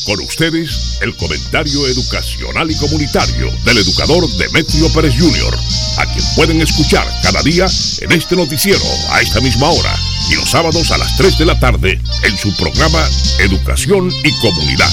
Con ustedes, el comentario educacional y comunitario del educador Demetrio Pérez Jr., a quien pueden escuchar cada día en este noticiero a esta misma hora y los sábados a las 3 de la tarde en su programa Educación y Comunidad.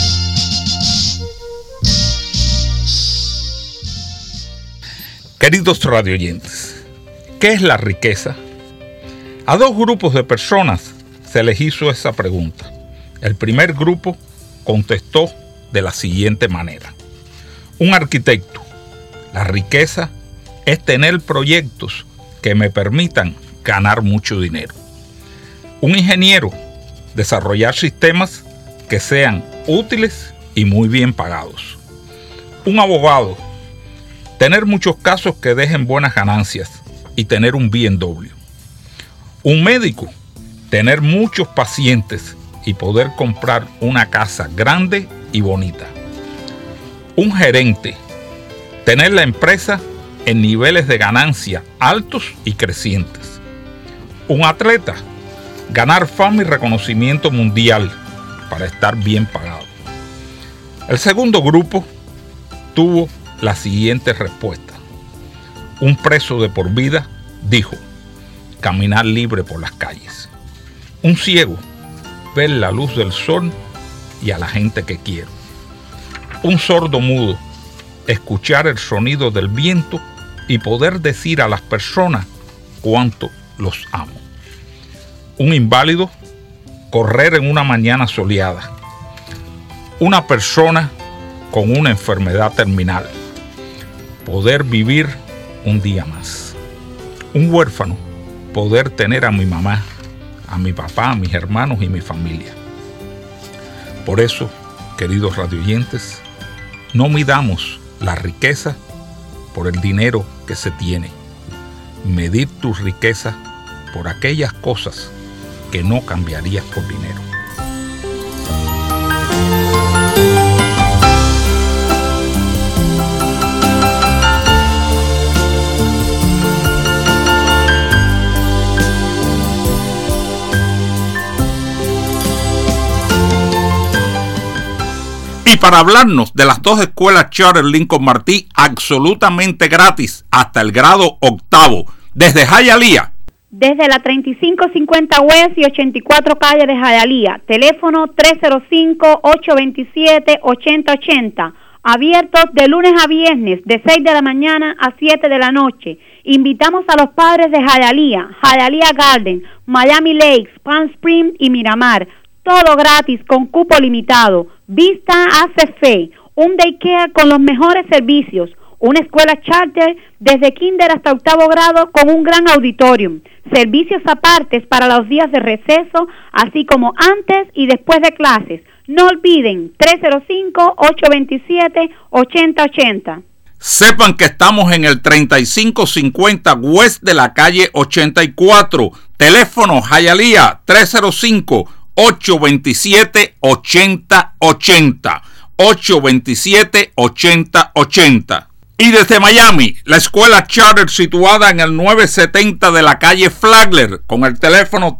Queridos radioyentes, ¿qué es la riqueza? A dos grupos de personas se les hizo esa pregunta. El primer grupo contestó de la siguiente manera: un arquitecto, la riqueza es tener proyectos que me permitan ganar mucho dinero. Un ingeniero, desarrollar sistemas que sean útiles y muy bien pagados. Un abogado, tener muchos casos que dejen buenas ganancias y tener un bien doble. Un médico, tener muchos pacientes y poder comprar una casa grande y bonita. Un gerente, tener la empresa en niveles de ganancia altos y crecientes. Un atleta, ganar fama y reconocimiento mundial para estar bien pagado. El segundo grupo tuvo la siguiente respuesta. Un preso de por vida dijo: caminar libre por las calles. Un ciego, ver la luz del sol y a la gente que quiero. Un sordo mudo, escuchar el sonido del viento y poder decir a las personas cuánto los amo. Un inválido, correr en una mañana soleada. Una persona con una enfermedad terminal, poder vivir un día más. Un huérfano, poder tener a mi mamá, a mi papá, a mis hermanos y mi familia. Por eso, queridos radioyentes, no midamos la riqueza por el dinero que se tiene. Medir tu riqueza por aquellas cosas que no cambiarías por dinero. Y para hablarnos de las dos escuelas charter Lincoln Martí absolutamente gratis hasta el grado octavo, desde Hialeah. Desde la 3550 West y 84 calle de Hialeah. Teléfono 305-827-8080. Abiertos de lunes a viernes, de 6 de la mañana a 7 de la noche. Invitamos a los padres de Hialeah, Hialeah Garden, Miami Lakes, Palm Springs y Miramar. Todo gratis con cupo limitado. Vista hace fe. Un daycare con los mejores servicios. Una escuela charter desde kinder hasta octavo grado con un gran auditorium. Servicios apartes para los días de receso, así como antes y después de clases. No olviden, 305-827-8080. Sepan que estamos en el 3550 West de la calle 84. Teléfono Hialeah 305-827-8080. 827-8080. Y desde Miami, la escuela charter situada en el 970 de la calle Flagler, con el teléfono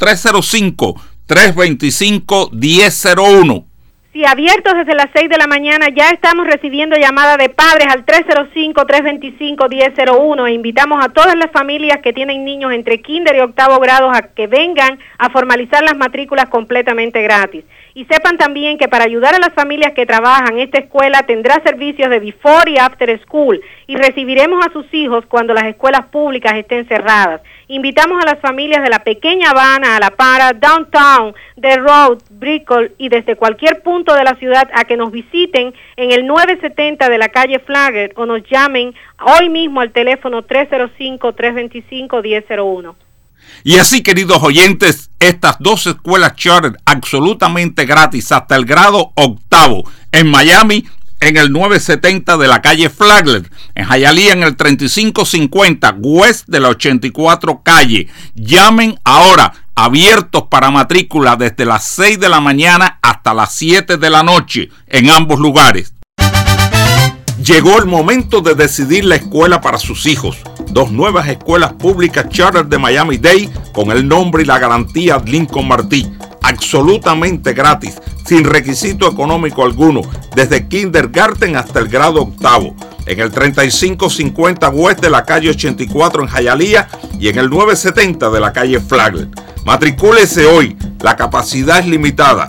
305-325-1001. Sí, abiertos desde las 6 de la mañana, ya estamos recibiendo llamadas de padres al 305-325-1001 e invitamos a todas las familias que tienen niños entre kinder y octavo grado a que vengan a formalizar las matrículas completamente gratis. Y sepan también que para ayudar a las familias que trabajan, esta escuela tendrá servicios de before y after school y recibiremos a sus hijos cuando las escuelas públicas estén cerradas. Invitamos a las familias de la Pequeña Habana, a La Para, Downtown, The Road, Brickell y desde cualquier punto de la ciudad a que nos visiten en el 970 de la calle Flagler o nos llamen hoy mismo al teléfono 305-325-1001. Y así, queridos oyentes, estas dos escuelas charter absolutamente gratis hasta el grado octavo en Miami, en el 970 de la calle Flagler, en Hialeah en el 3550 West de la 84 calle. Llamen ahora, abiertos para matrícula desde las 6 de la mañana hasta las 7 de la noche en ambos lugares. Llegó el momento de decidir la escuela para sus hijos. Dos nuevas escuelas públicas charter de Miami-Dade con el nombre y la garantía Lincoln Martí. absolutamente gratis, sin requisito económico alguno, desde kindergarten hasta el grado octavo, en el 3550 West de la calle 84 en Hialeah y en el 970 de la calle Flagler. Matricúlese hoy, la capacidad es limitada.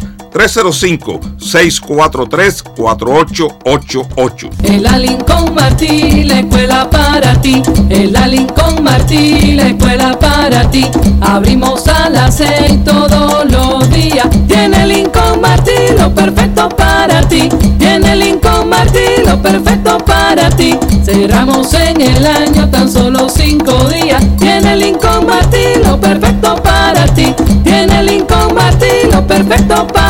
305-643-4888. En la Lincoln Martí, la escuela para ti. En la Lincoln Martí, la escuela para ti. Abrimos a las 6 todos los días. Tiene Lincoln Martí lo perfecto para ti. Tiene Lincoln Martí lo perfecto para ti. Cerramos en el año tan solo 5 días. Tiene Lincoln Martí lo perfecto para ti. Tiene Lincoln Martí lo perfecto para ti.